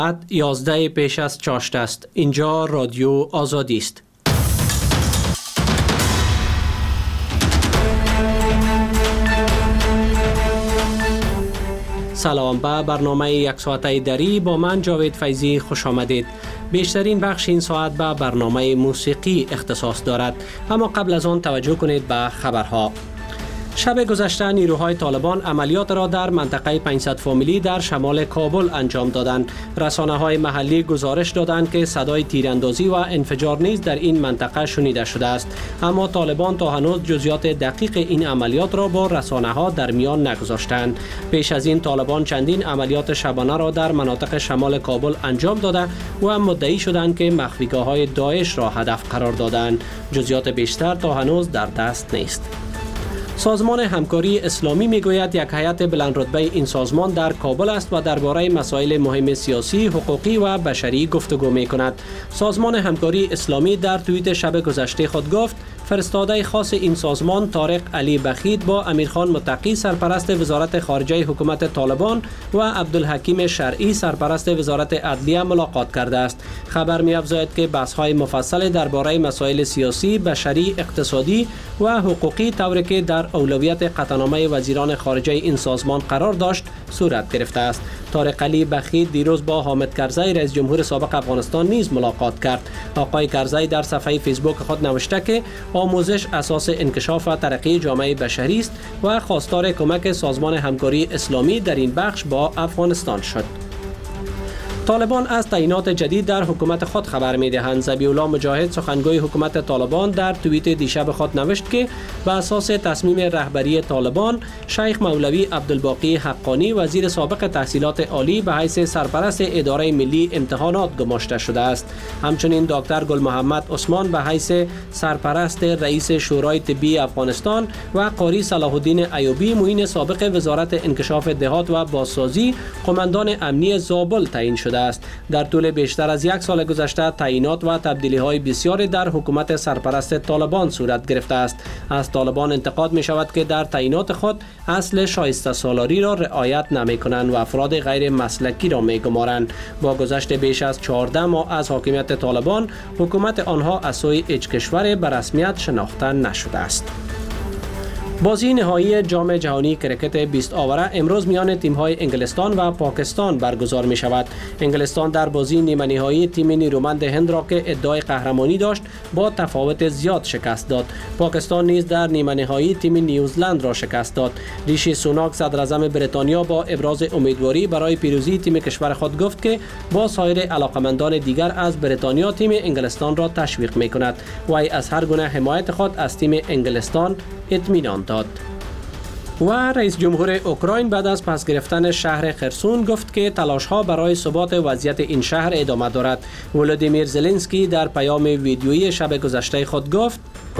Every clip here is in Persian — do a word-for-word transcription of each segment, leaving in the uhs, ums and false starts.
یازده پیش از چاشت است. اینجا رادیو آزادی است. سلام، به برنامه یک ساعته دری با من جاوید فیضی خوش آمدید. بیشترین بخش این ساعت به برنامه موسیقی اختصاص دارد، اما قبل از آن توجه کنید به خبرها. شب گذشته نیروهای طالبان عملیات را در منطقه پانصد فامیلی در شمال کابل انجام دادند. رسانه‌های محلی گزارش دادند که صدای تیراندازی و انفجار نیز در این منطقه شنیده شده است، اما طالبان تا هنوز جزئیات دقیق این عملیات را با رسانه‌ها در میان نگذاشتند. پیش از این طالبان چندین عملیات شبانه را در مناطق شمال کابل انجام داده و مدعی شدند که مخفیگاه‌های داعش را هدف قرار دادند. جزئیات بیشتر تا هنوز در دست نیست. سازمان همکاری اسلامی میگوید یک هیئت بلند رتبه این سازمان در کابل است و درباره مسائل مهم سیاسی، حقوقی و بشری گفتگو میکند. سازمان همکاری اسلامی در توییت شب گذشته خود گفت فرستاده خاص این سازمان طارق علی بخیت با امیرخان متقی سرپرست وزارت خارجه حکومت طالبان و عبدالحکیم شرعی سرپرست وزارت عدلیه ملاقات کرده است. خبر می‌افزاید که بحث‌های مفصل درباره مسائل سیاسی، بشری، اقتصادی و حقوقی طوری که در اولویت قطعنامه وزیران خارجه این سازمان قرار داشت صورت گرفته است. طارق علی بخیت دیروز با حامد کرزی رئیس جمهور سابق افغانستان نیز ملاقات کرد. آقای کرزی در صفحه فیسبوک خود نوشته که آموزش اساس انکشاف و ترقی جامعه بشری است و خواستار کمک سازمان همکاری اسلامی در این بخش با افغانستان شد. طالبان از تعیینات جدید در حکومت خود خبر می‌دهند. ذبیح الله مجاهد سخنگوی حکومت طالبان در توییت دیشب خود نوشت که به اساس تصمیم رهبری طالبان شیخ مولوی عبدالباقی حقانی وزیر سابق تحصیلات عالی به حیث سرپرست اداره ملی امتحانات گماشته شده است. همچنین دکتر گل محمد عثمان به حیث سرپرست رئیس شورای طبی افغانستان و قاری صلاح الدین ایوبی معین سابق وزارت انکشاف دهات و بازسازی قماندان امنی زابل تعیین شده است. در طول بیشتر از یک سال گذشته تعیینات و تبدیلی‌های بسیاری در حکومت سرپرست طالبان صورت گرفته است. از طالبان انتقاد می شود که در تعیینات خود اصل شایسته سالاری را رعایت نمی کنند و افراد غیر مسلکی را می گمارند. با گذشت بیش از چهارده ماه از حاکمیت طالبان، حکومت آنها از سوی هیچ کشور به رسمیت شناخته نشده است. بازی نهایی جام جهانی کرکت بیست آوره امروز میان تیم‌های انگلستان و پاکستان برگزار می شود. انگلستان در بازی نیمه نهایی تیم نیرومند هند را که ادعای قهرمانی داشت با تفاوت زیاد شکست داد. پاکستان نیز در نیمه نهایی تیم نیوزلند را شکست داد. ریشی سوناک صدر اعظم بریتانیا با ابراز امیدواری برای پیروزی تیم کشور خود گفت که با سایر علاقمندان دیگر از بریتانیا تیم انگلستان را تشویق می کند. وی از هر گونه حمایت خود از تیم انگلستان اطمینان داد. و رئیس جمهور اوکراین بعد از پس گرفتن شهر خرسون گفت که تلاش‌ها برای ثبات وضعیت این شهر ادامه دارد. ولودیمیر زلنسکی در پیام ویدیویی شب گذشته خود گفت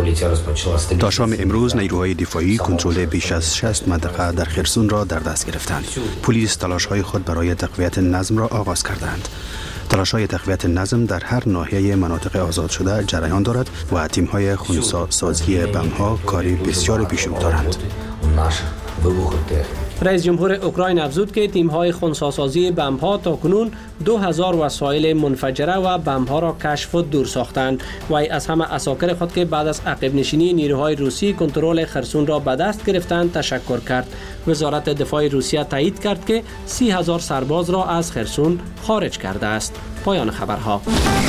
تا شام امروز نیروهای دفاعی کنترل بیش از شصت منطقه در خرسون را در دست گرفتند. پلیس تلاش‌های خود برای تقویت نظم را آغاز کردند. تلاش‌های تقویت نظم در هر ناحیه مناطق آزاد شده جریان دارد و تیم‌های خنثی‌سازی بمب‌ها کاری بسیار پیشرو دارند. رئیس جمهور اوکراین افزود که تیم‌های خنثی‌سازی بمب‌ها تاکنون دو هزار وسایل منفجره و بمب‌ها را کشف و دور ساختند. وی از همه عساکر خود که بعد از عقب نشینی نیروهای روسی کنترل خرسون را به دست گرفتند تشکر کرد. وزارت دفاع روسیه تایید کرد که سی هزار سرباز را از خرسون خارج کرده است. پایان خبرها.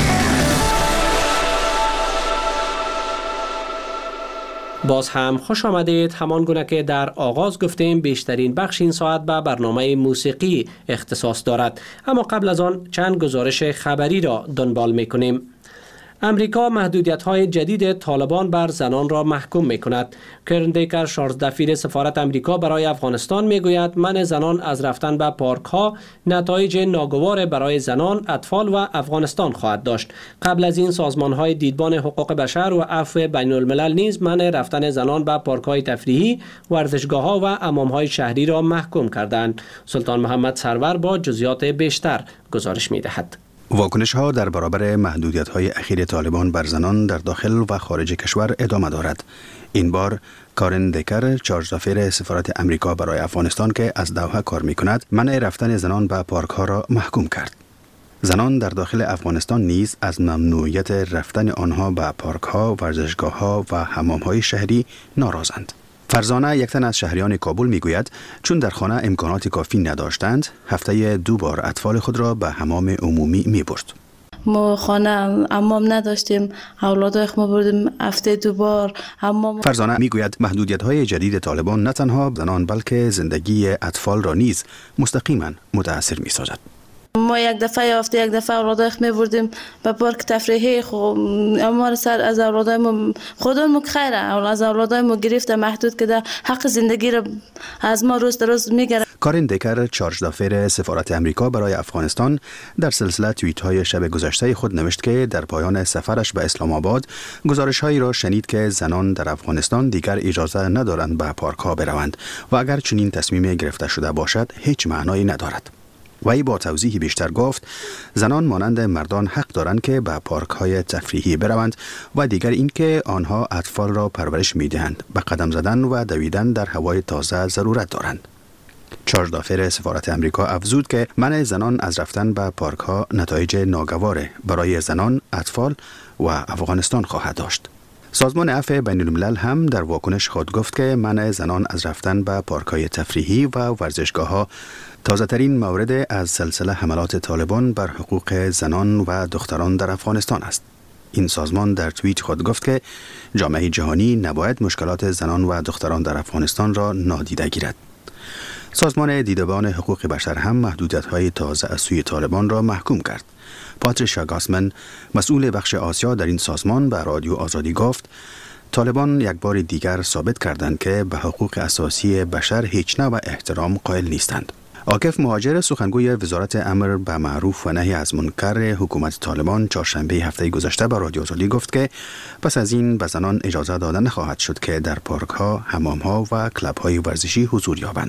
باز هم خوش آمدید. همان گونه که در آغاز گفتیم بیشترین بخش این ساعت به برنامه موسیقی اختصاص دارد، اما قبل از آن چند گزارش خبری را دنبال می‌کنیم. امریکا محدودیت‌های جدید طالبان بر زنان را محکوم می‌کند. کرن دیکر شارژ دفیر سفارت امریکا برای افغانستان می‌گوید منع زنان از رفتن به پارک‌ها نتایج ناگوار برای زنان، اطفال و افغانستان خواهد داشت. قبل از این سازمان‌های دیدبان حقوق بشر و عفو بین‌الملل نیز منع رفتن زنان به پارک‌های تفریحی، ورزشگاه‌ها و حمام‌های شهری را محکوم کردند. سلطان محمد سرور با جزئیات بیشتر گزارش می‌دهد. واکنش ها در برابر محدودیت های اخیر طالبان بر زنان در داخل و خارج کشور ادامه دارد. این بار کارن دیکر چارج دفیر سفارت امریکا برای افغانستان که از دوحه کار می کند منع رفتن زنان به پارک ها را محکوم کرد. زنان در داخل افغانستان نیز از ممنوعیت رفتن آنها به پارک‌ها، ورزشگاه‌ها و حمام‌های شهری ناراضند. فرزانه، یک تن از شهریان کابل، میگوید چون در خانه امکانات کافی نداشتند، هفته دو بار اطفال خود را به حمام عمومی می‌برد. ما خانه حمام نداشتیم، اولادای ما بردیم هفته دو بار حمام. فرزانه میگوید محدودیت‌های جدید طالبان نه تنها زنان بلکه زندگی اطفال را نیز مستقیما متاثر می‌سازد. ما یک دفعه هفته یک دفعه اولادای خود می‌بردیم به پارک تفریحی، خب اما سر از اولادای ما خودمون خیره، از اولادای ما گرفته محدود کرده، حق زندگی را از ما روز به روز می‌گیره. کارین دیکر، چارج دافر سفارت امریکا برای افغانستان، در سلسله توییت‌های شب گذشته خود نوشت که در پایان سفرش به اسلام آباد گزارش‌هایی را شنید که زنان در افغانستان دیگر اجازه ندارند به پارک‌ها بروند و اگر چنین تصمیم گرفته شده باشد هیچ معنایی ندارد. وی با توضیح بیشتر گفت زنان مانند مردان حق دارند که به پارک‌های تفریحی بروند و دیگر اینکه آنها اطفال را پرورش می‌دهند، به قدم زدن و دویدن در هوای تازه ضرورت دارند. چارج دافر سفارت امریکا افزود که منع زنان از رفتن به پارک‌ها نتایج ناگوار برای زنان، اطفال و افغانستان خواهد داشت. سازمان عفو بین الملل هم در واکنش خود گفت که منع زنان از رفتن به پارک‌های تفریحی و ورزشگاه‌ها تازه‌ترین مورد از سلسله حملات طالبان بر حقوق زنان و دختران در افغانستان است. این سازمان در توییت خود گفت که جامعه جهانی نباید مشکلات زنان و دختران در افغانستان را نادیده گیرد. سازمان دیدبان حقوق بشر هم محدودیت‌های تازه از سوی طالبان را محکوم کرد. پاتریشا گاسمن، مسئول بخش آسیا در این سازمان، به رادیو آزادی گفت طالبان یک بار دیگر ثابت کردند که به حقوق اساسی بشر هیچ نوع احترام قائل نیستند. عاکف مهاجر، سخنگوی وزارت امر به معروف و نهی از منکر حکومت طالبان، چهارشنبه هفته گذشته به رادیو آزادی گفت که پس از این به زنان اجازه داده نخواهد شد که در پارک‌ها، حمام‌ها و کلب‌های ورزشی حضور یابند.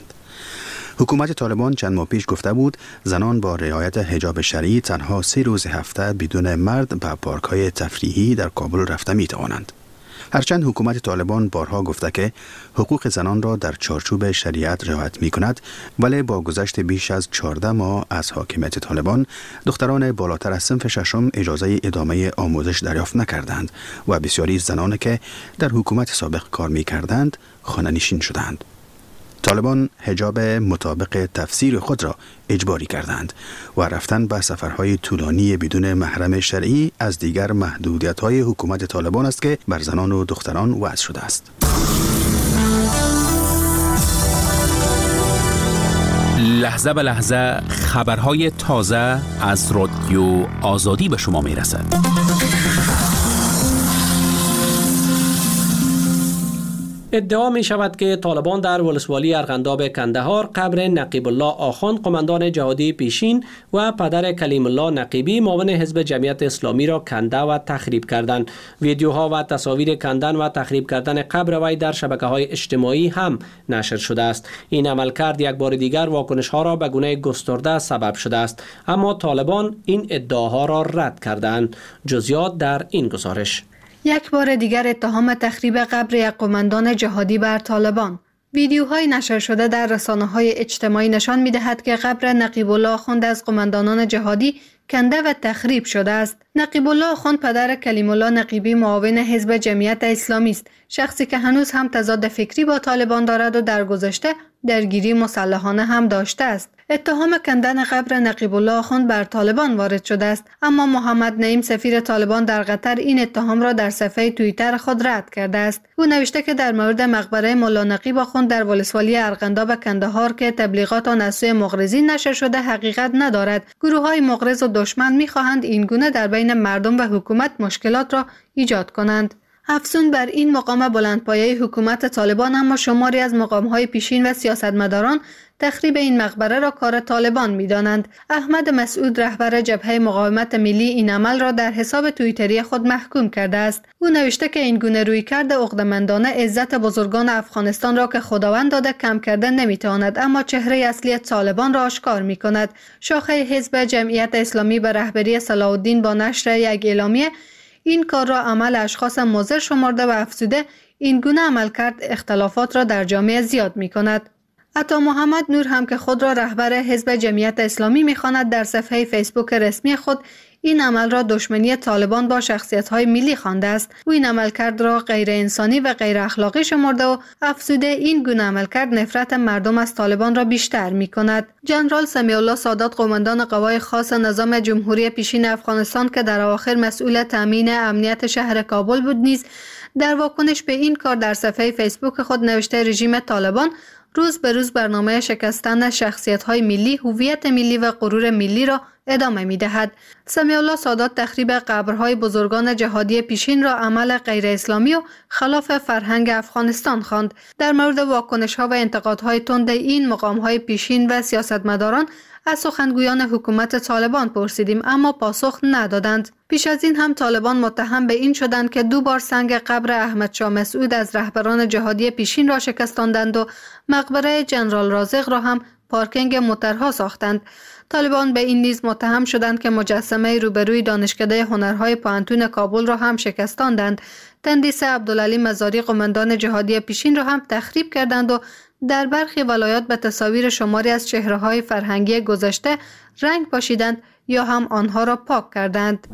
حکومت طالبان چند ماه پیش گفته بود زنان با رعایت حجاب شرعی تنها سه روز هفته بدون مرد به پارک‌های تفریحی در کابل رفته می‌توانند. هرچند حکومت طالبان بارها گفته که حقوق زنان را در چارچوب شریعت رعایت می‌کند، ولی با گذشت بیش از چهارده ماه از حاکمیت طالبان، دختران بالاتر از صنف ششم اجازه ادامه آموزش دریافت نکردند و بسیاری زنان که در حکومت سابق کار می‌کردند خانه‌نشین شدند. طالبان حجاب مطابق تفسیر خود را اجباری کردند و رفتن به سفرهای طولانی بدون محرم شرعی از دیگر محدودیت‌های حکومت طالبان است که بر زنان و دختران وضع شده است. لحظه به لحظه خبرهای تازه از رادیو آزادی به شما می رسد. ادعا می شود که طالبان در ولسوالی ارغنداب کندهار قبر نقیب الله آخوند، قماندان جهادی پیشین و پدر کلیم الله نقیبی معاون حزب جمعیت اسلامی را کنده و تخریب کردند. ویدیوها و تصاویر کندن و تخریب کردن قبر وی در شبکه‌های اجتماعی هم نشر شده است. این عملکرد یک بار دیگر واکنش‌ها را به گونه گسترده سبب شده است، اما طالبان این ادعاها را رد کردند. جزئیات در این گزارش. یک بار دیگر اتهام تخریب قبر یک قماندان جهادی بر طالبان. ویدیوهای نشر شده در رسانه‌های اجتماعی نشان می‌دهد که قبر نقیب الله آخوند از قماندانان جهادی کنده و تخریب شده است. نقیب الله آخوند پدر کلیم الله نقیبی معاون حزب جمعیت اسلامی است، شخصی که هنوز هم تضاد فکری با طالبان دارد و در گذشته درگیری مسلحانه هم داشته است. اتهام کندن قبر نقیب الله آخوند بر طالبان وارد شده است، اما محمد نعیم سفیر طالبان در قطر این اتهام را در صفحه توییتر خود رد کرده است. او نوشته که در مورد مقبره مولا نقیب آخوند در ولسوالی ارغنداب کندهار که تبلیغات آن از سوی مغرضین نشر شده حقیقت ندارد. گروه‌های مغرض و دشمن می‌خواهند این گونه در بین مردم و حکومت مشکلات را ایجاد کنند. افزون بر این مقام بلندپایه حکومت طالبان، اما شماری از مقام‌های پیشین و سیاستمداران تخریب این مقبره را کار طالبان می‌دانند. احمد مسعود، رهبر جبهه مقاومت ملی، این عمل را در حساب توییتری خود محکوم کرده است. او نوشته که این گونه رویکرد عقده‌مندانه عزت بزرگان افغانستان را که خداوند داده کم کرده نمی‌تواند، اما چهره اصلی طالبان را آشکار می‌کند. شاخه حزب جمعیت اسلامی به رهبری صلاح الدین با نشر یک اعلامیه این کار را عمل اشخاص مضر شمرده و افزوده این گونه عملکرد اختلافات را در جامعه زیاد می کند. عطا محمد نور هم که خود را رهبر حزب جمعیت اسلامی می‌خواند، در صفحه فیسبوک رسمی خود این عمل را دشمنی طالبان با شخصیت‌های ملی خوانده است. او این عملکرد را غیر انسانی و غیر اخلاقی شمرده و افزوده این گونه عملکرد نفرت مردم از طالبان را بیشتر می‌کند. جنرال سمیع الله سادات، قماندان قوای خاص نظام جمهوری پیشین افغانستان که در اواخر مسئول تامین امنیت شهر کابل بود، نیز در واکنش به این کار در صفحه فیسبوک خود نوشته رژیم طالبان روز به روز برنامه شکستن شخصیت‌های ملی، هویت ملی و غرور ملی را ادامه می‌دهد. سمیع الله سادات تخریب قبرهای بزرگان جهادی پیشین را عمل غیر اسلامی و خلاف فرهنگ افغانستان خواند. در مورد واکنش‌ها و انتقادهای تند این مقام‌های پیشین و سیاستمداران از سخنگویان حکومت طالبان پرسیدیم، اما پاسخ ندادند. پیش از این هم طالبان متهم به این شدند که دو بار سنگ قبر احمد شاه مسعود از رهبران جهادی پیشین را شکستاندند و مقبره جنرال رازق را هم پارکینگ موترها ساختند. طالبان به این نیز متهم شدند که مجسمه روبروی دانشکده هنرهای پوهنتون کابل را هم شکستاندند. تندیس عبدالعلی مزاری، قماندان جهادی پیشین را هم تخریب کردند و در برخی ولایات به تصاویر شماری از چهره‌های فرهنگی گذشته رنگ پاشیدند یا هم آنها را پاک کردند.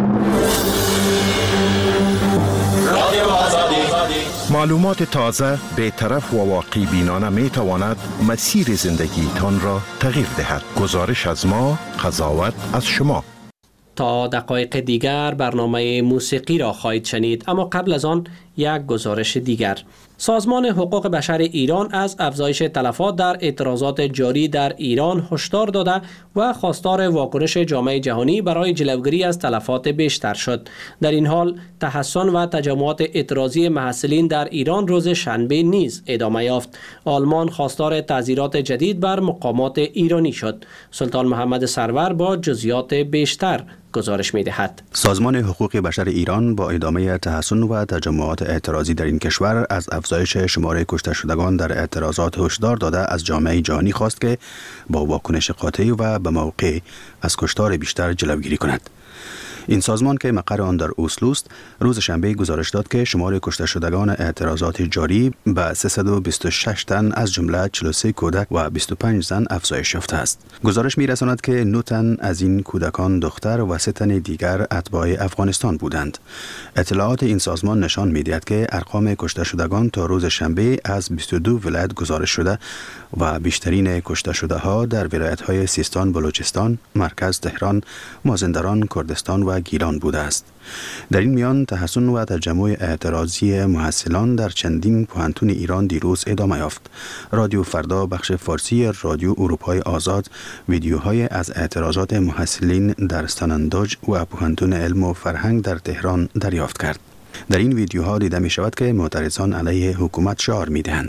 معلومات تازه، بی‌طرف و واقعی بینانه می تواند مسیر زندگی تان را تغییر دهد. گزارش از ما، قضاوت از شما. تا دقایق دیگر برنامه موسیقی را خواهید شنید، اما قبل از آن یک گزارش دیگر. سازمان حقوق بشر ایران از افزایش تلفات در اعتراضات جاری در ایران هشدار داده و خواستار واکنش جامعه جهانی برای جلوگیری از تلفات بیشتر شد. در این حال تحسن و تجمعات اعتراضی محصلین در ایران روز شنبه نیز ادامه یافت. آلمان خواستار تعزیرات جدید بر مقامات ایرانی شد. سلطان محمد سرور با جزئیات بیشتر گزارش می‌دهد. سازمان حقوق بشر ایران با ادامه تحسن و تجمعات اعتراضی در این کشور از افزایش شمار کشته شدگان در اعتراضات هشدار داده از جامعه جهانی خواست که با واکنش قاطع و به موقع از کشتار بیشتر جلوگیری کند. این سازمان که مقر آن در اسلو است، روز شنبه گزارش داد که شمار کشته شدگان اعتراضات جاری به سیصد و بیست و شش تن از جمله چهل و سه کودک و بیست و پنج زن افزایش یافته است. گزارش می‌رساند که نه تن از این کودکان دختر و سه تن دیگر اتباع افغانستان بودند. اطلاعات این سازمان نشان می‌دهد که ارقام کشته شدگان تا روز شنبه از بیست و دو ولایت گزارش شده و بیشترین کشته شده‌ها در ولایت‌های سیستان، بلوچستان، مرکز تهران، مازندران، کردستان و گیلان بوده است. در این میان تحسن و تجمع اعتراضی محصلان در چندین پوهنتون ایران دیروز ادامه یافت. رادیو فردا بخش فارسی رادیو اروپای آزاد ویدیوهای از اعتراضات محصلین در سنندج و پوهنتون علم و فرهنگ در تهران دریافت کرد. در این ویدیوها دیده می شود که معترضان علیه حکومت شعار می دهند.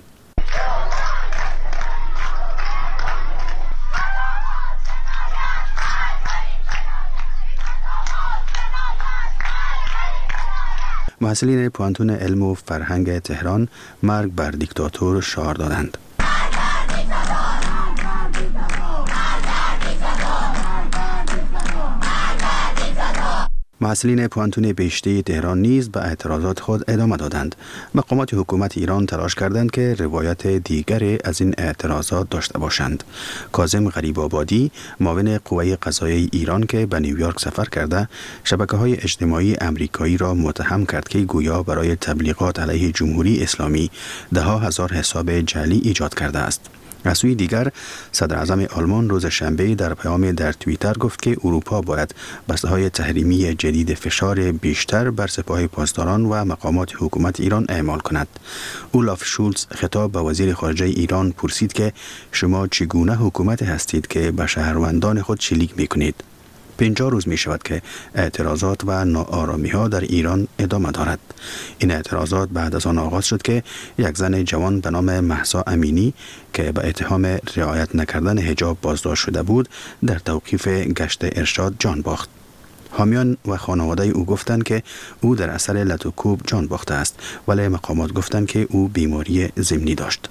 محصلین پوهنتون علم و فرهنگ تهران مرگ بر دیکتاتور شعار دادند. محصلین پوهنتون بهشتی تهران نیز به اعتراضات خود ادامه دادند. مقامات حکومت ایران تلاش کردند که روایت دیگری از این اعتراضات داشته باشند. کاظم غریب آبادی، معاون قوه قضاییه ایران که به نیویورک سفر کرده، شبکه‌های اجتماعی آمریکایی را متهم کرد که گویا برای تبلیغات علیه جمهوری اسلامی ده ها هزار حساب جعلی ایجاد کرده است. از سوی دیگر، صدر اعظم آلمان روز شنبه در پیام در توییتر گفت که اروپا باید بسته‌های تحریمی جدید فشار بیشتر بر سپاه پاسداران و مقامات حکومت ایران اعمال کند. اولاف شولز خطاب به وزیر خارجه ایران پرسید که شما چگونه حکومت هستید که به شهروندان خود شلیک می‌کنید؟ پنجاه روز می شود که اعتراضات و ناآرامی ها در ایران ادامه دارد. این اعتراضات بعد از آن آغاز شد که یک زن جوان به نام مهسا امینی که به اتهام رعایت نکردن حجاب بازداشت شده بود در توقیف گشت ارشاد جان باخت. حامیان و خانواده او گفتند که او در اثر لت و کوب جان باخته است، ولی مقامات گفتند که او بیماری ضمنی داشت.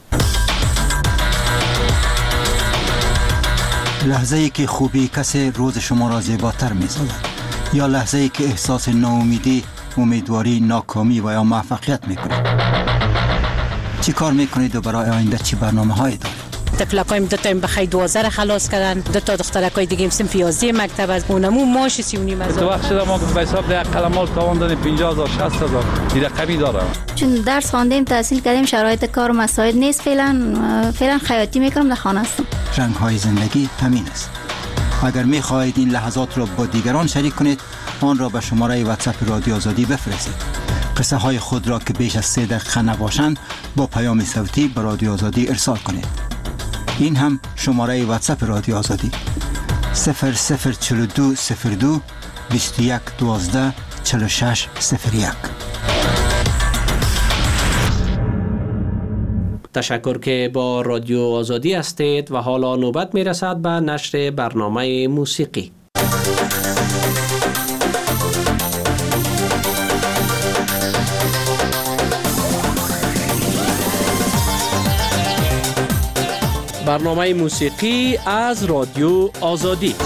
لحظه ای که خوبی کسی روز شما را زیباتر می سازد، یا لحظه ای که احساس ناامیدی، امیدواری، ناکامی و یا موفقیت می کنید. چی کار می کنید و برای آینده چی برنامه هایی دارید؟ تفلکایم دو تا بخای دوازده خلاص کردن، دو تا دخترکای دیگه صنف یازده مکتب از اونمو ماش سی و نیم هزار. تو وقت شده ما به حساب ده قلمال تواندن پنجاه هزار شصت هزار این رقمی داره. چون درس خواندیم تحصیل کردیم شرایط کار و مساعد نیست، فعلا فعلا خیاطی میکنم در خانه هستم. رنگ های زندگی همین است. اگر می خواهید این لحظات را با دیگران شریک کنید، آن را به شماره واتساپ رادیو آزادی بفرستید. قصه های خود را که بیش از سه دقیقه نباشند با پیام صوتی به رادیو آزادی ارسال کنید. این هم شماره واتساپ رادیو آزادی صفر صفر چهل و دو صفر دو بیست و یک دوازده چهل و شش صفر یک. تشکر که با رادیو آزادی هستید و حالا نوبت می رسد به نشر برنامه موسیقی. برنامه موسیقی از رادیو آزادی.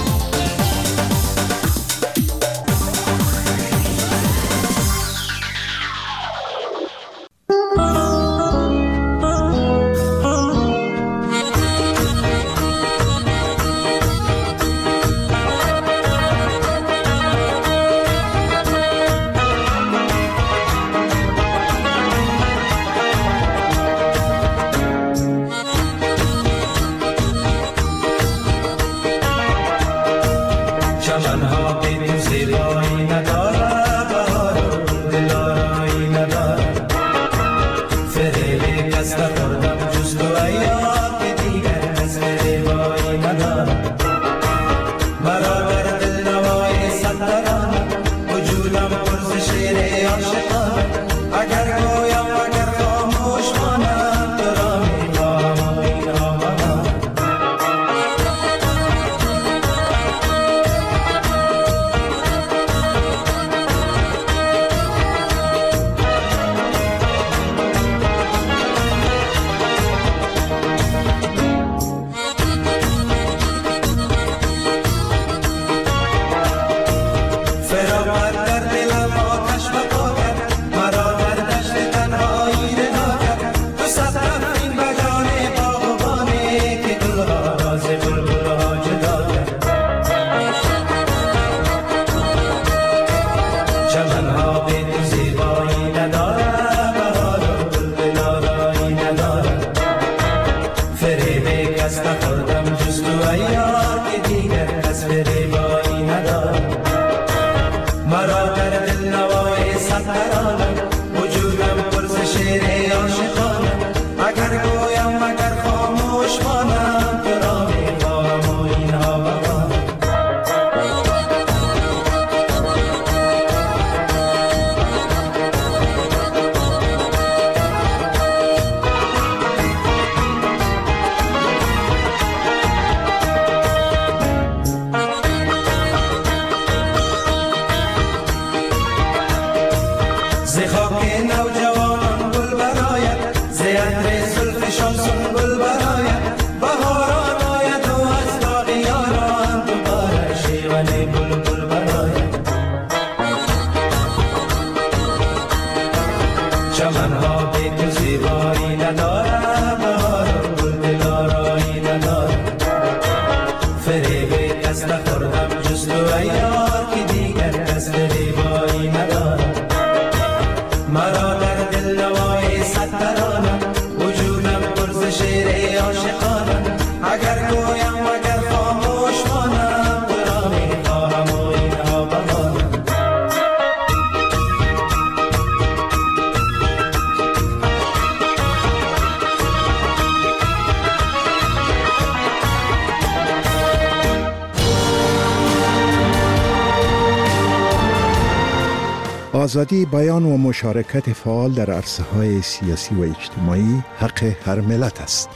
آزادی بیان و مشارکت فعال در عرصه‌های سیاسی و اجتماعی حق هر ملت است.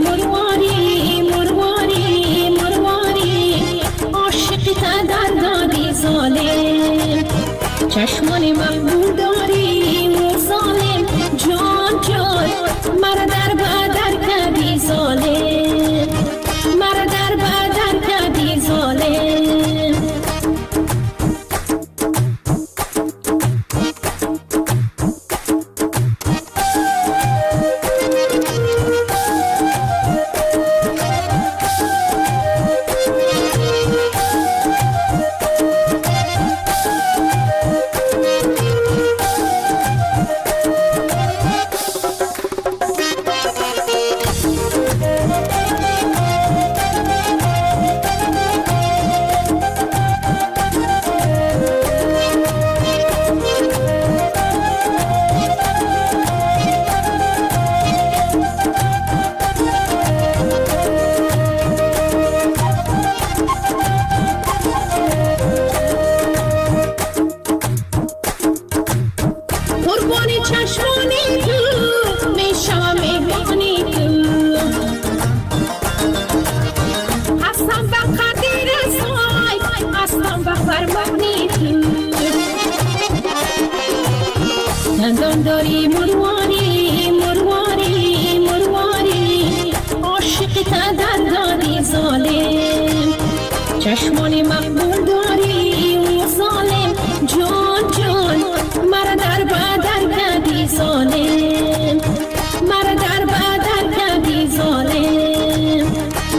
مرواری مرواری مرواری عاشق تا در دادی ظالم چشمان مقبول داری و ظالم جان جان مرا در بدر کردی ظالم مرا در بدر کردی ظالم داری مرواری مرواری مرواری عاشق تا در دادی ظالم چشمان مقبول داری و ظالم جان جان مرا در بدر کردی ظالم مرا در بدر کردی ظالم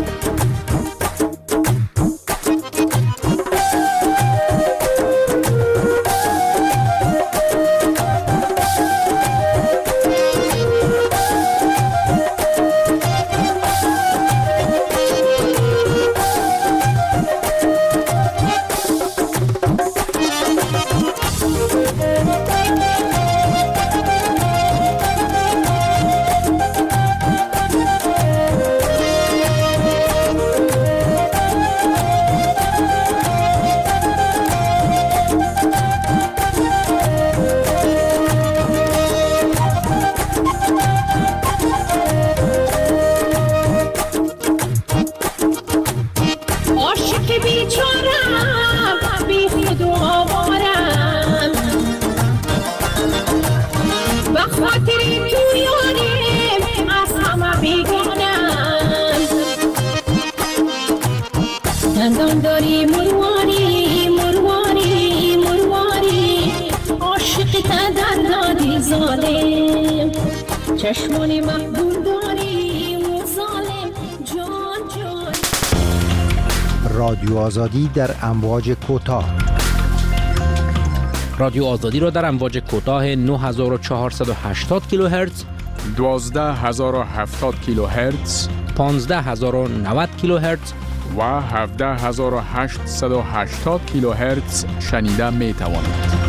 داری مرواری مرواری مرواری عاشق تا در دادی ظالم چشمان مقبول داری و ظالم جان جان. رادیو آزادی در امواج کوتاه. رادیو آزادی را در امواج کوتاه نه هزار و چهارصد و هشتاد کیلوهرتز، دوازده هزار و هفتاد کیلوهرتز، پانزده هزار و نود کیلوهرتز و هفده هزار و هشتصد و هشتاد کیلوهرتز شنیده می توانید.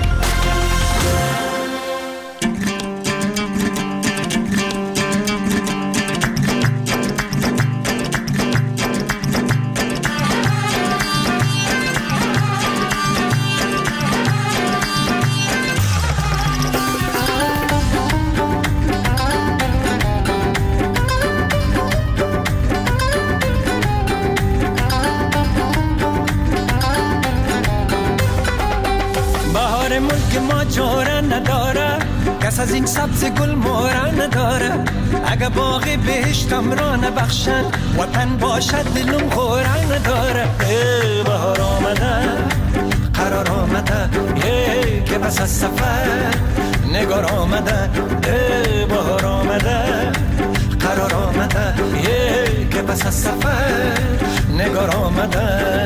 کس از این سبز گل مورا نداره، اگه باغ بهشتم را نبخشن وطن باشد دلم خورا نداره. ای بهار آمده قرار آمده، ای که بس از سفر نگار آمده. ای بهار آمده قرار آمده، ای که بس از سفر نگار آمده.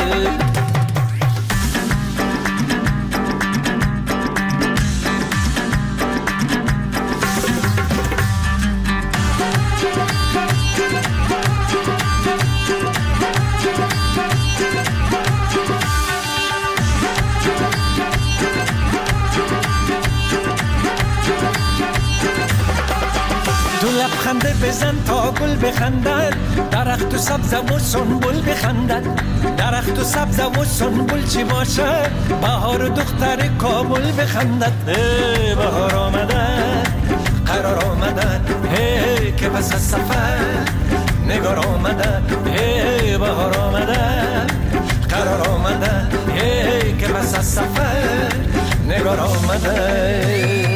لبخنده بزن تا گل بخندد، درخت و سبز و سنبل بخندد. درخت و سبز و سنبل چی باشه، بهار و دختر کابل بخندد. ای بهار آمده قرار آمده، ای که پس از سفر آمده.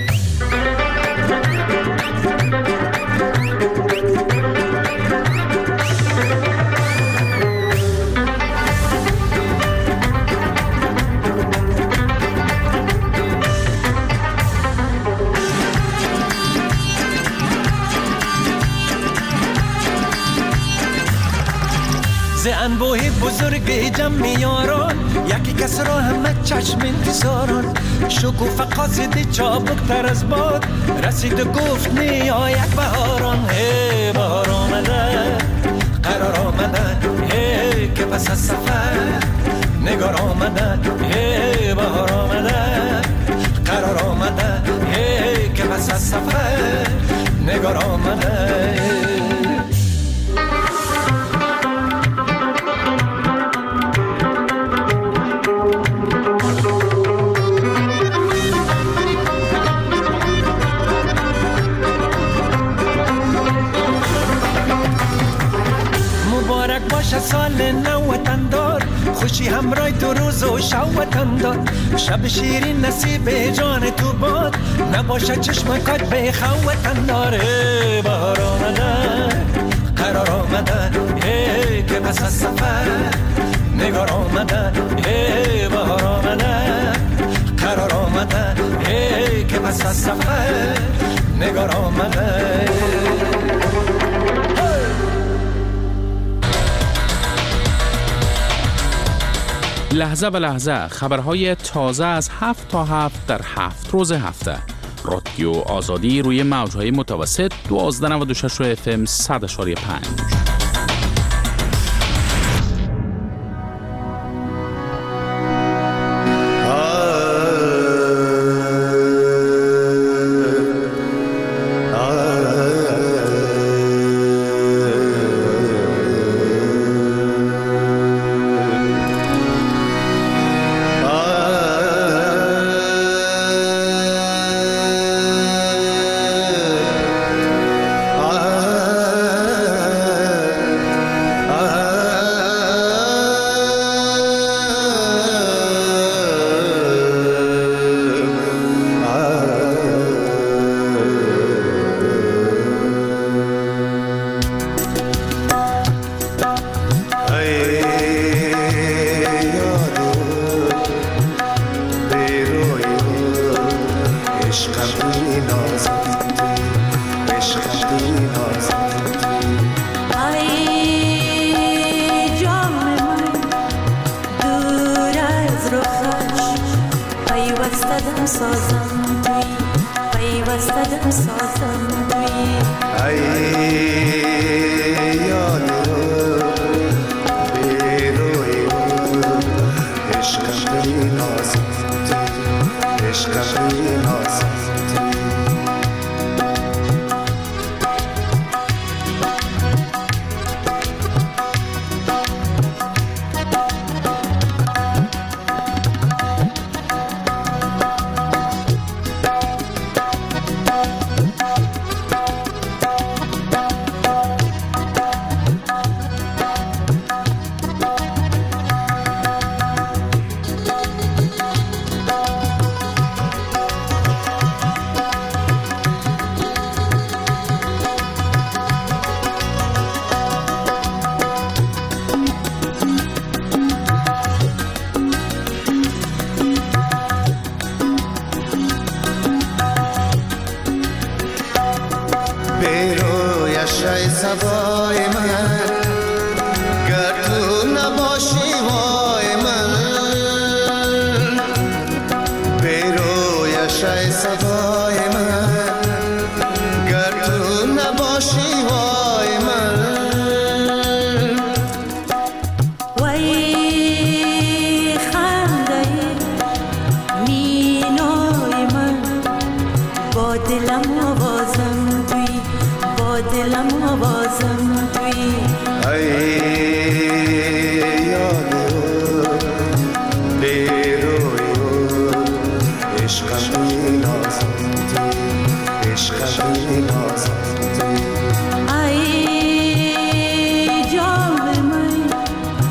انبوه بزرگ جمع یاران یکی کس را همه چشم انتظاران شکوفه قاصد چابک تر از باد رسید و گفت نیاید بهاران. هی بهار آمده قرار آمده هی که پس از سفر نگار آمده. هی بهار آمده قرار آمده هی که پس از سفر نگار آمده. سال نو وطندار خوشی همراه تو روز و شب وطندار شب شیرین نصیب جان تو باد نباشه چشمکات به خو وطندار. بهار آمده قرار آمده هی که پس از سفر نگار آمده. هی بهار آمده قرار آمده هی که پس از سفر نگار آمده. لحظه به لحظه خبرهای تازه از هفت تا هفت در هفت روز هفته. رادیو آزادی روی موجهای متوسط دوازده نود و شش اف ام صد و پنج.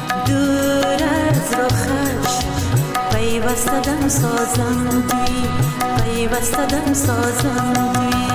پیوسته دم سازم توی پیوسته دم سازم توی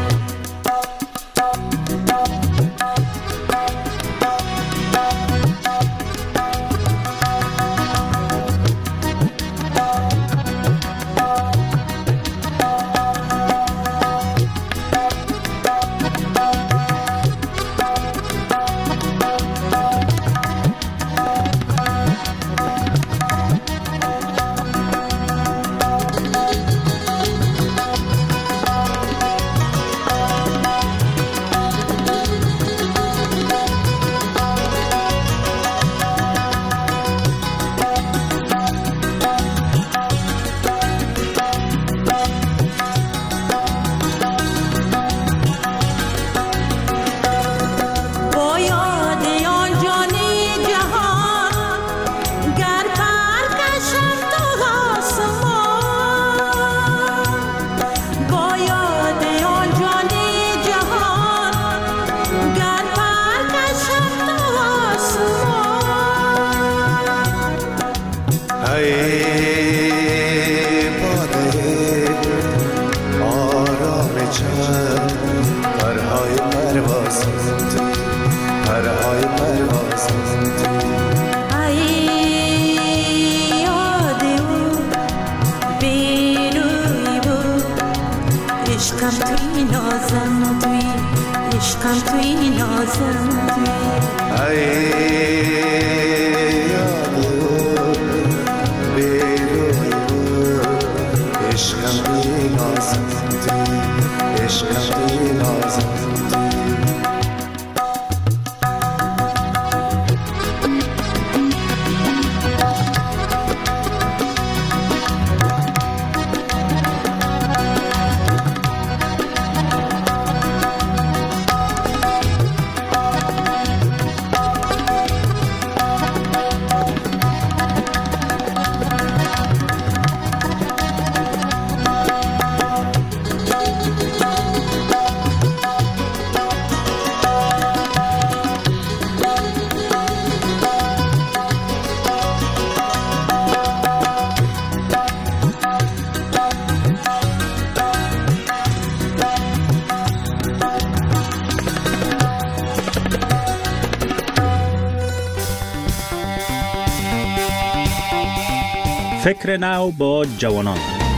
فکر نو با جوانان.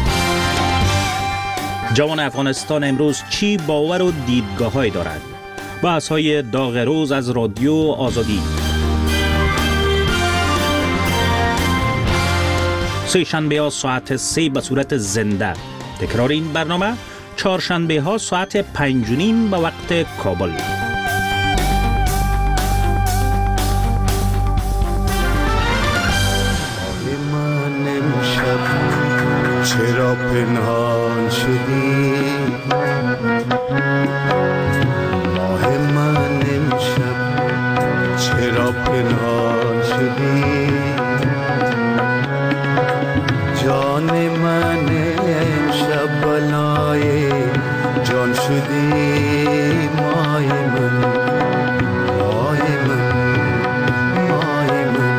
جوان افغانستان امروز چی باور و دیدگاه‌هایی دارد؟ بحث‌های داغ روز از رادیو آزادی. سه شنبه ها ساعت سه به صورت زنده. تکرار این برنامه چهارشنبه ها ساعت پنج و نیم به وقت کابل. چرا پنهان شدی ماه من امشب، چرا پنهان شدی جان من امشب، بلای جان شدی مای من، مای من، مای من.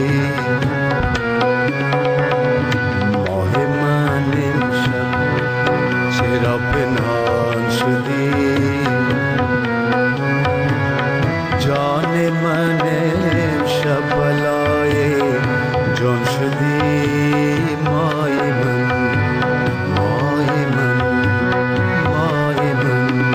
ماه من امشب چرا پنهان شدی جان من امشب بلای جان شدی مای من مای من مای من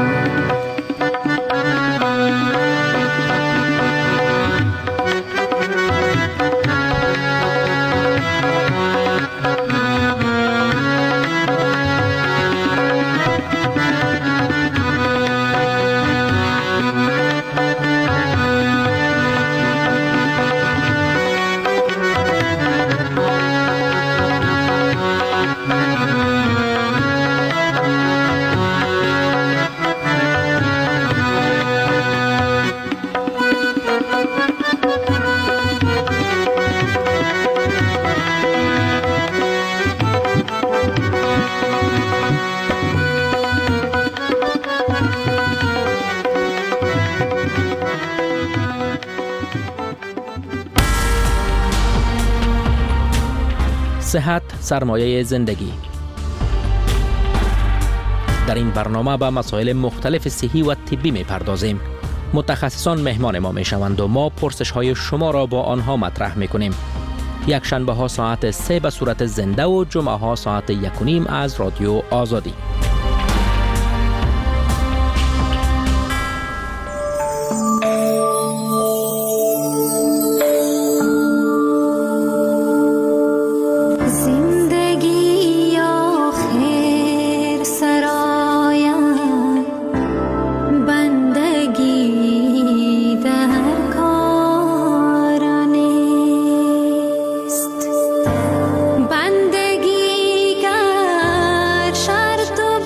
صحت سرمایه زندگی. در این برنامه به مسائل مختلف صحی و طبی می پردازیم. متخصصان مهمان ما می شوند و ما پرسش های شما را با آنها مطرح می کنیم. یک شنبه ها ساعت سه به صورت زنده و جمعه ها ساعت یک و نیم از رادیو آزادی. بندگی گر شرط و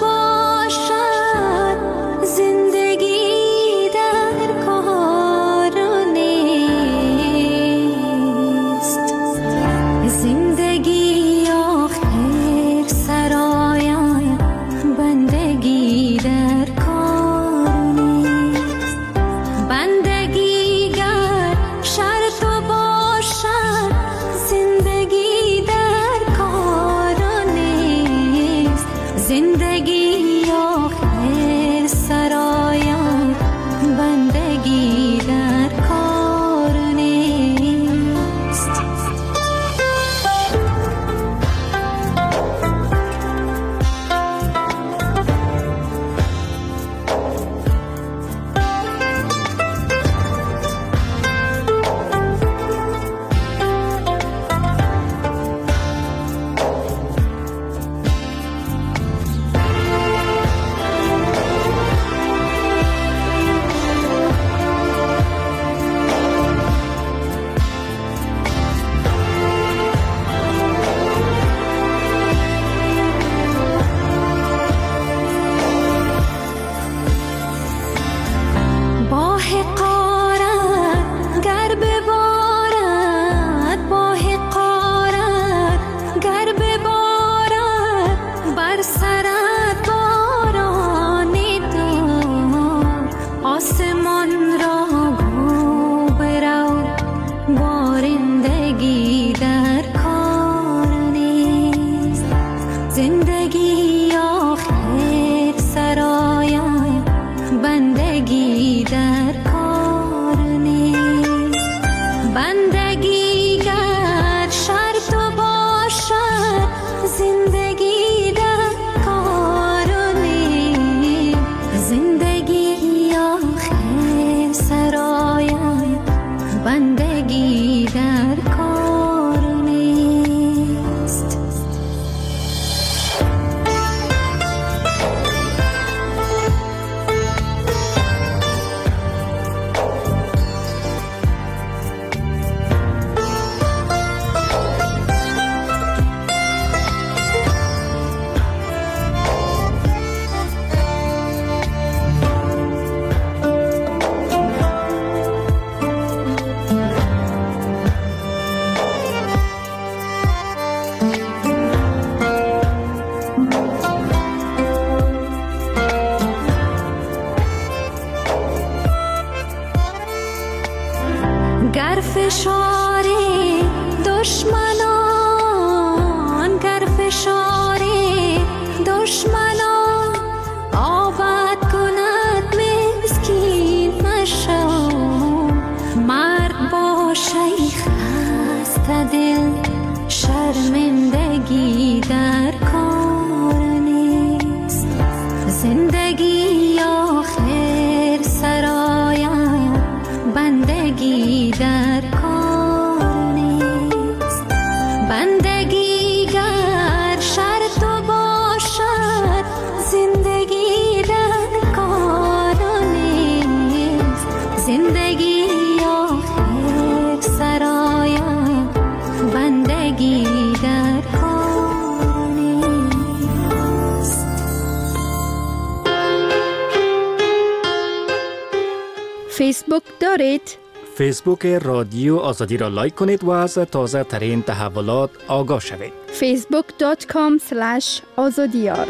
فیسبوک دارید؟ فیسبوک رادیو آزادی را لایک کنید و از تازه ترین تحولات آگاه شوید. فیسبوک دات کام اسلش آزادیار.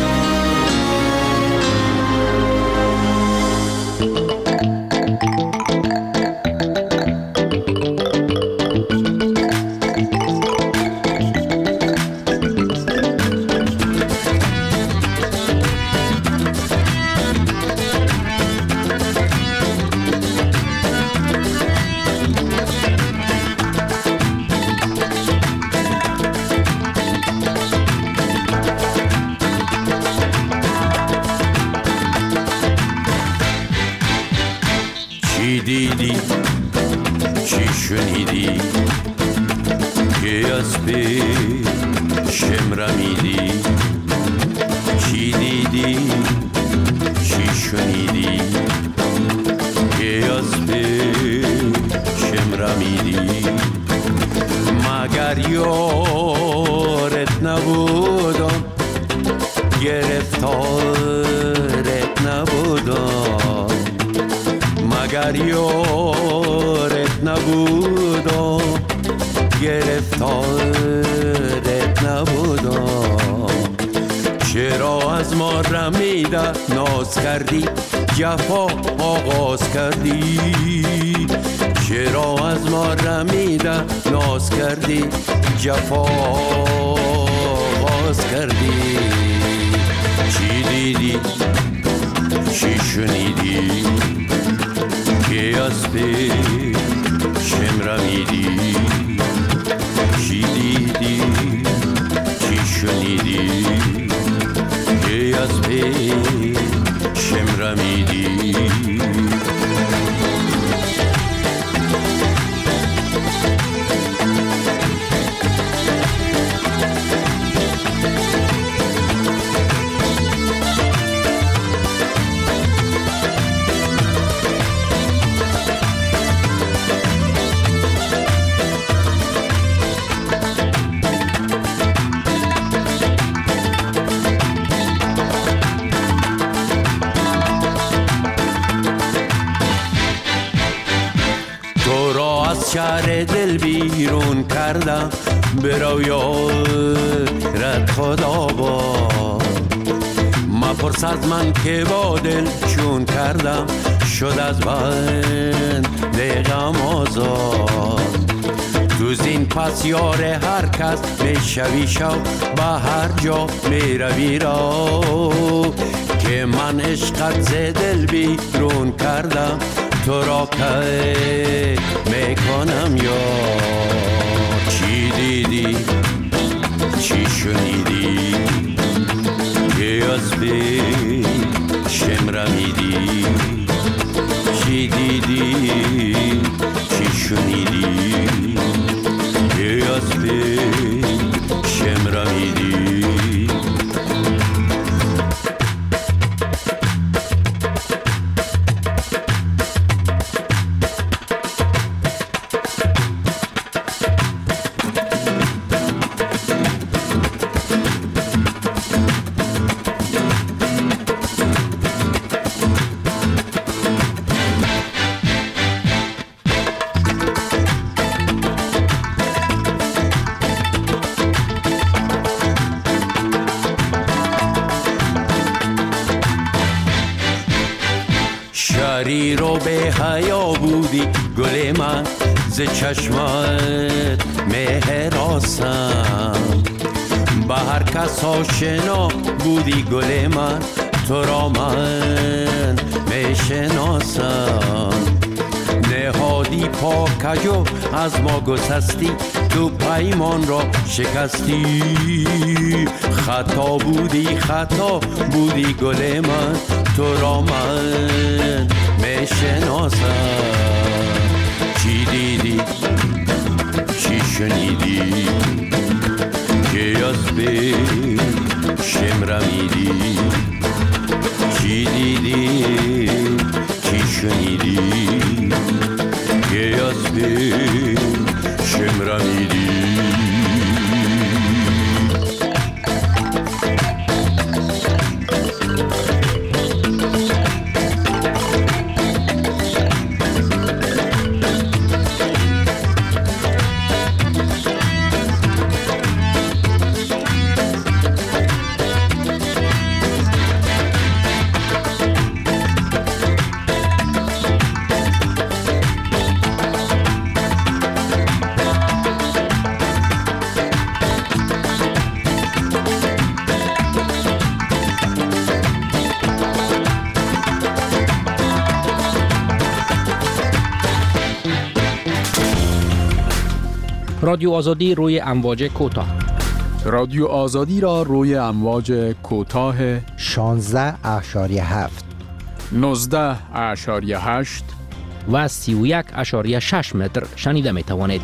دیدی چی شنیدی که از پیشم رمیدی چی دیدی چی شنیدی که از پیشم رمیدی مگر یارت نبودم گرفتارت نبودم مگر یارت نبودم گرفتارت نبودم چرا از ما رمیده ناز کردی جفا آغاز کردی چرا از ما رمیده ناز کردی جفا آغاز کردی چی دیدی چی شنیدی که از پیشم رمیدی چی دیدی چی شنیدی که از پیشم رمیدی شهر دل بیرون کردم برو یارت خدا با مپرس از من که با دل چون کردم شد از بند غم آزاد تو زین پس یار هر کس میشوی شو به هر جا میروی را که من عشقت ز دل بیرون کردم تو را که میکنم یا چی دیدی چی شنیدی که از پیشم رمیدی چی دیدی چی شنیدی که از پیشم رمیدی شریر و به حیا بودی گل من ز چشمت مهراسم به هر کس آشنا بودی گل من تو را من میشناسم نهادی پاکجو از ما گسستی تو پیمان را شکستی خطا بودی خطا بودی گل من تو را من میشناسم چی دیدی چی شنیدی که از پیشم رمیدی چی دیدی چی شنیدی که از پیشم رمیدی رادیو آزادی روی امواج کوتاه. رادیو آزادی را روی امواج کوتاه شانزده اشاری هفت، نوزده اشاری هشت و سی و یک اشاری شش متر شنیده می توانید.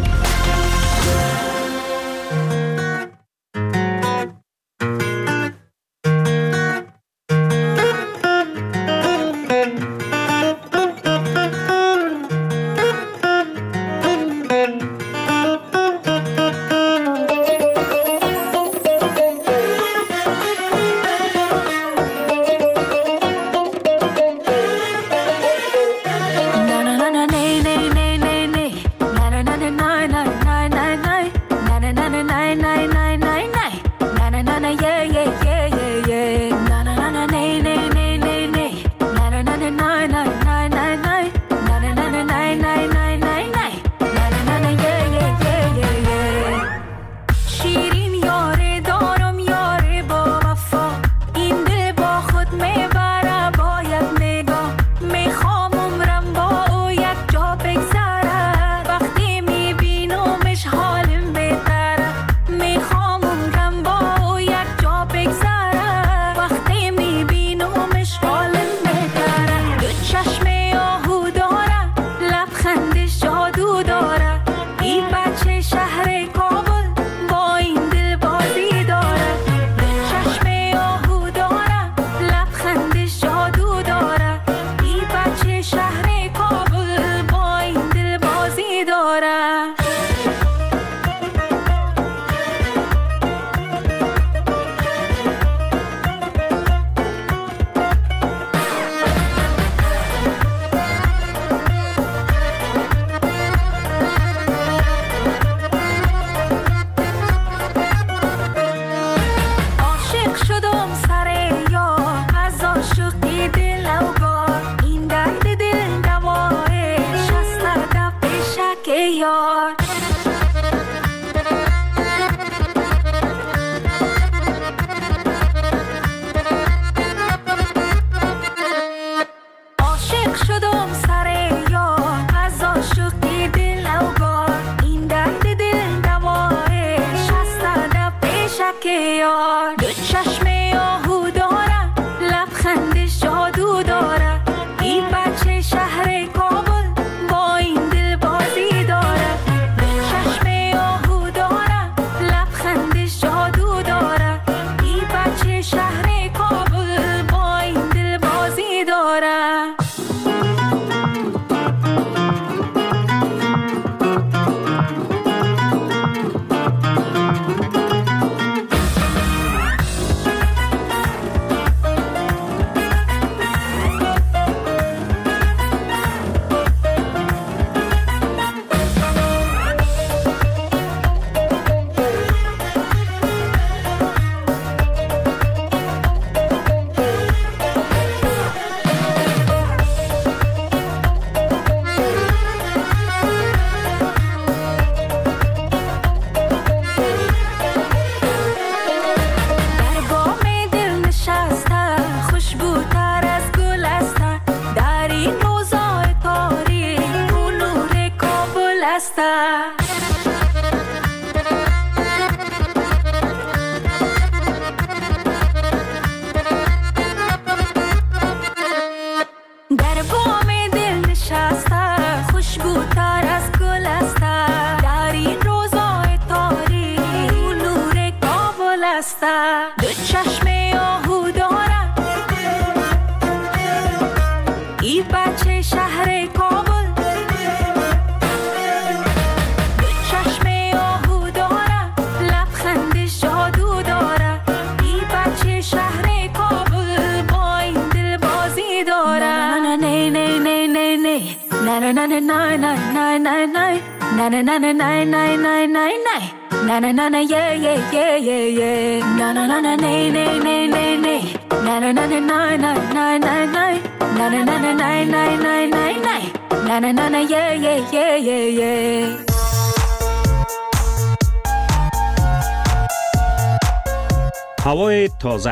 هوای تازه،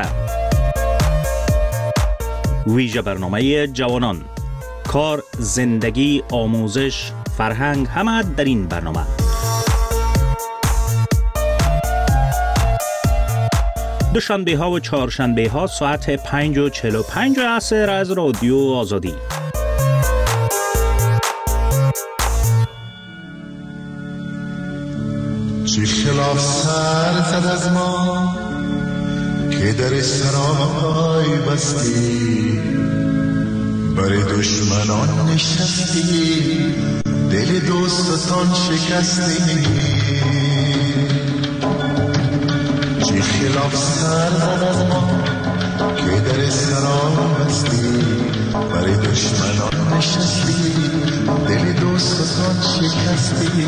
ویژه برنامه جوانان، کار، زندگی، آموزش، فرهنگ، همه در این برنامه. دوشنبه ها و چهارشنبه ها ساعت پنج و چهل و پنج عصر از رادیو آزادی. چی خلاف سر زد از ما که در سرای بستی، برای دشمنان نشستی، دل دوستان شکستی. چی خلاف سر زد از ما که در سرای بستی، برای دشمنان نشستی، دل دوستان شکستی.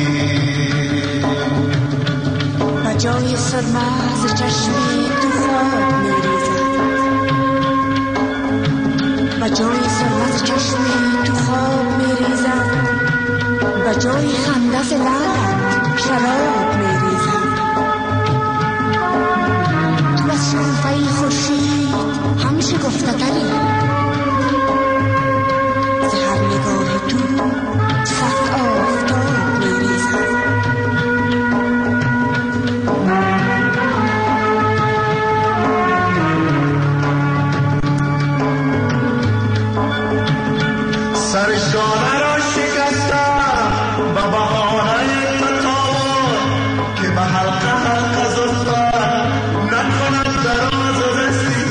جای سرما ز چشمی تو خواب میریزد، و جای سرما ز چشمی تو خواب میریزد، و جای خنده ز لبت شراب میریزد. تو از شکوفه خورشید هم شکفته تری، ز هر نگاه تو صد آفتاب میریزد. سرشانه را شکستم و بهانه تطاول که به حلقه حلقه زلفت نکند دراز و رسی.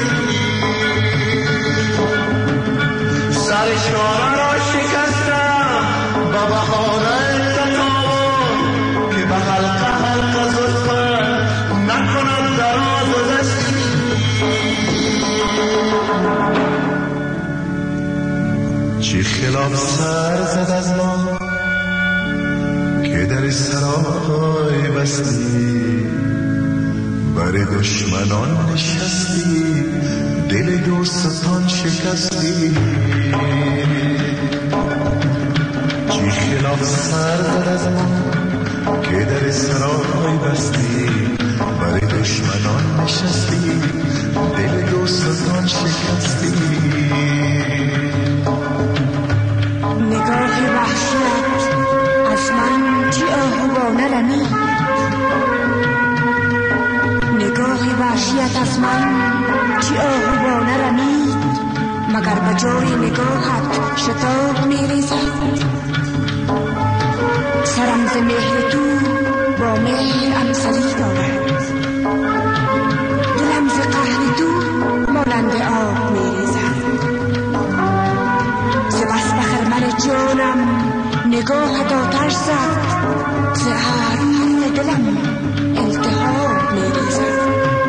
سرشانه را شکستم و بهانه تطاول که به حلقه حلقه زلفت نکند دراز و رسی. چی خلاف سر زد از ما که در سرای بستی، برای دشمنان نشستی، دل دوستان شکستی. چی خلاف سر زد از ما که در سرای بستی، برای دشمنان نشستی، دل دوستان شکستی. نگاه وحشت از من چی آهوانه رمید، نگاه وحشت از من چی آهوانه رمید، مگر به جای نگاهت شتاب میریزد. سرم ز مهر تو با مهر امسلی دارد، دلم ز قهر تو مانند آب میریزد. ز بس بخرمن جانم نگاهت آتش زد، ز هر حل دلم التهاب میریزد.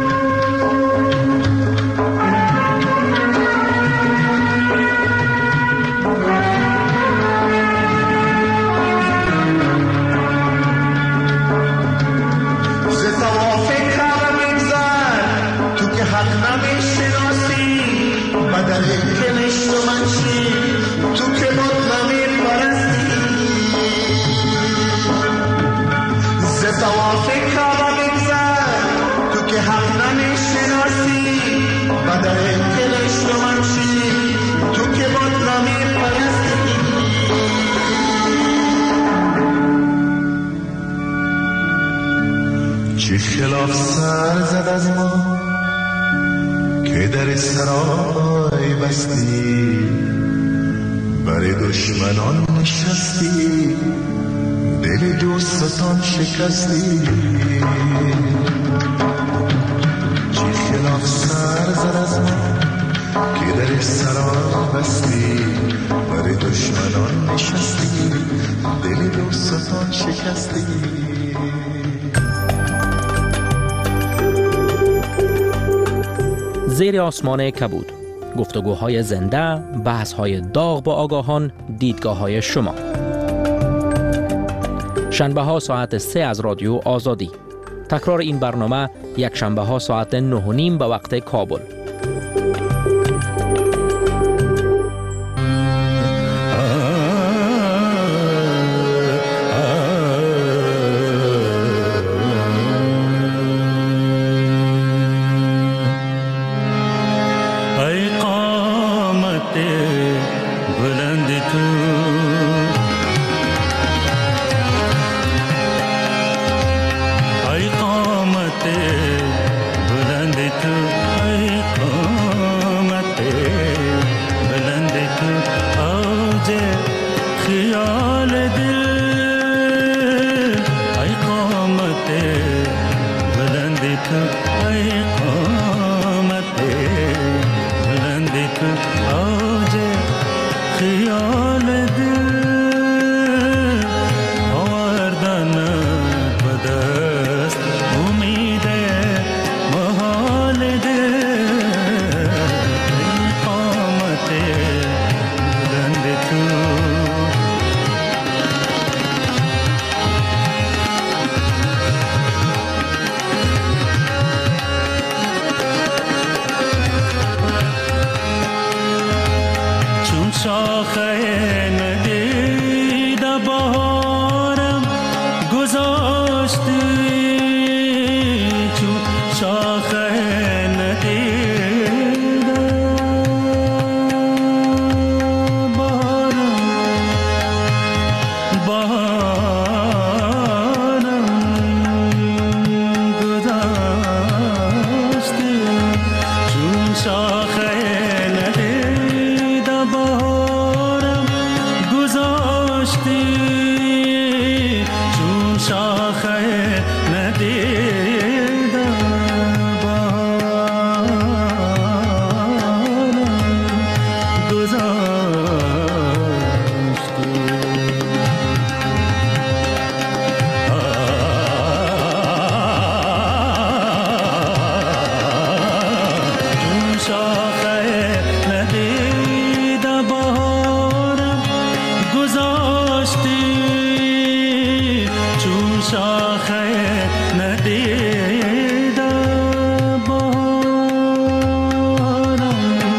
ز توافق کعبه میگذر تو که حق نمیشناسی، بدل که نشت و منشی تو که بود نمیپرستی. ز توافق کعبه میگذر تو که حق نمیشناسی، بدل که نشت و منشی تو که بود نمیپرستی. چی خلاف سر زد از ما که در سرای بستی، برای دشمنان نشستی، دل دوستان شکستی. چی خلاف سر زد از ما که در سرای بستی، برای دشمنان نشستی، دل دوستان شکستی. زیر آسمان کبود، گفتگوهای زنده، بحث‌های داغ با آگاهان، دیدگاه‌های شما. شنبه ها ساعت سه از رادیو آزادی. تکرار این برنامه یک شنبه ها ساعت نه و نیم به وقت کابل. बुलंद تو ای قامت بلند تو آج خیال دل آوردن بدست امید محال دل قامت بلند تو شاخه ندیده بهارم گذاشتی چون شاخه ندیده بهارم بهارم گذاشتی چون شاخه ندیده بهارم گذاشتی چون شاخه ندیده بهارم گذاشتی چون شاخه ندیده بهارم گذاشتی چون شاخه ندیده بهارم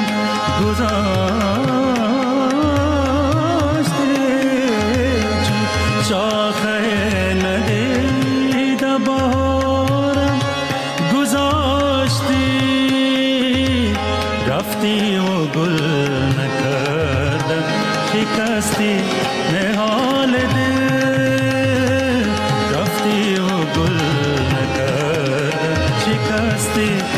گذاشتی چون شاخه ندیده بهارم گذاشتی رفتی و گل نکردم شکستی نهال دل رفتی و گل نکردم شکستی